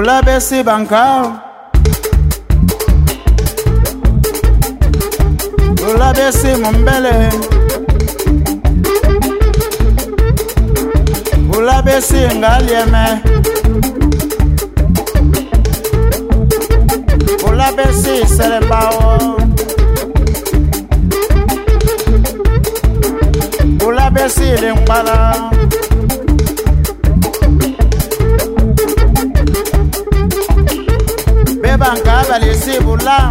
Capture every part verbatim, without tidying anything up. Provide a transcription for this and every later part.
Ula besi banka, ula besi mumbele, ula besi ngalieme, ula besi serembao, ula besi lingpala. Banka balisi bulam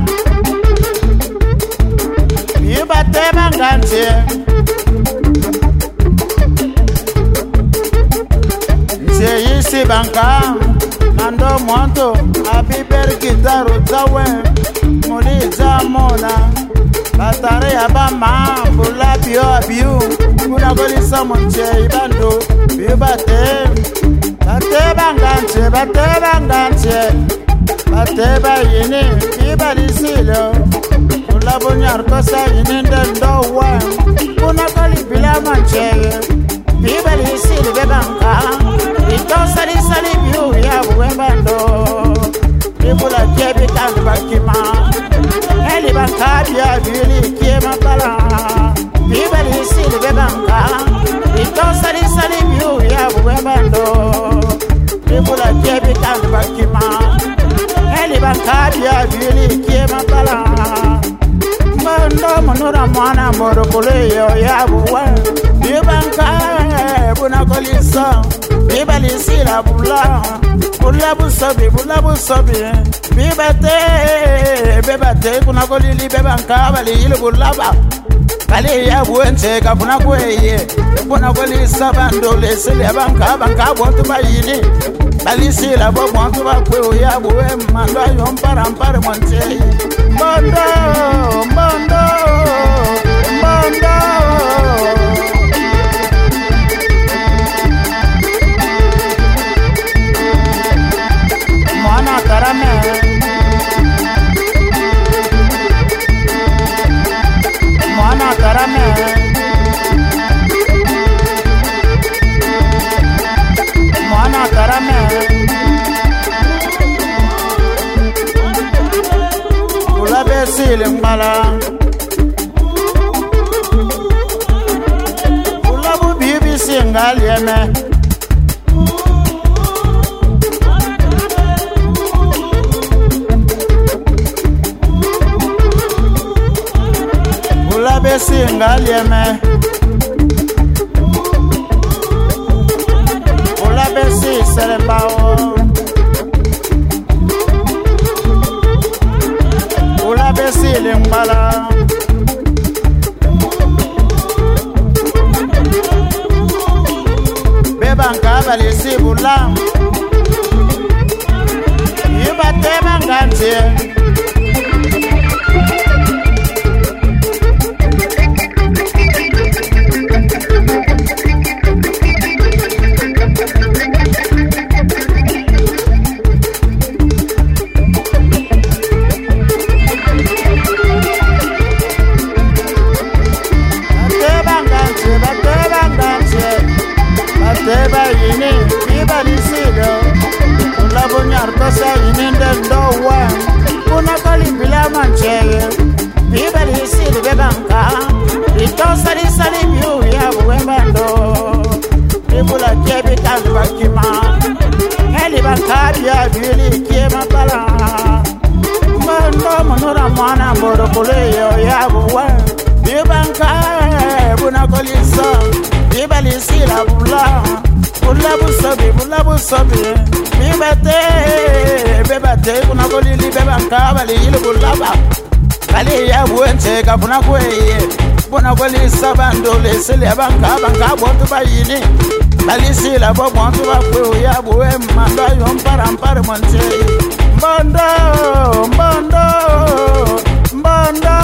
yibate banganti nse yisi banka mando monto abiber gitaru tawe muli zamona batare abama bula bio abiu kuna golisa monche ibando yibate bate banganti bate banganti Bateba yini iba disilo Kula bunyar kosa yini ndendo wa Kuna kali bila manche Iba disilo bebanka Ito sali sali biu ya buwembando Ibula kebi kandi bakima Eli banka biya bili kima pala Iba disilo bebanka Ito sali sali biu ya buwembando Ibula kebi kandi bakima Eli bankadia vili kiema pala Mando manura mwana moro kuleyo ya buwa Di banka buna kolisa Biba lisila bula Bula busobi bula busobi Bibate Bibate kuna kolili bebanka bali ilu bulaba Bali ya buenche kapuna kweye Kuna kolisa bandole sili ya banka banka bontu bayini Balisi la bo mwantu ba kwe ya buwe mando ayo mpara mpara mwanche Mbondo, mbondo, mbondo Mwana karame Mwana karame Mwana karame Ula besi lingala Ula bu bibi singal yeme Ula besi singal yeme Besi serembao Ula besi limbala Bebanka balisi bulam Yibate manganti Bateba yini iba disilo Kula bunyar kosa yini ndendo wa Kuna kali bila manchege Iba disilo bebanka Ito sali sali biu ya buwembando Ibula kebi kandi bakima Eli banka biya bili kima pala Mbando manura mwana mboro kuleyo ya buwe Ibanka buna kolisa Biba lisila bula Bula busobi, bula busobi Bibate, bibate Kuna kolili bebanka bali ilu bulaba Bali ya buenche kapuna kweye Buna kolisa bandole sili ya banka Banka bontu bayini Bali sila bo bontu bakwe ya buwe Mando ayo mpara mpara mwanche Mbondo, mbondo, mbondo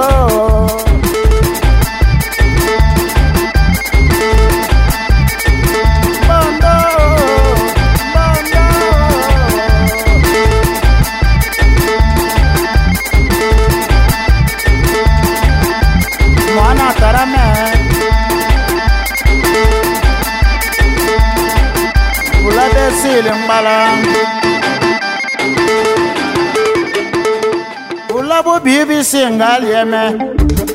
Mwana karame Ula besi limbala bibi singal yeme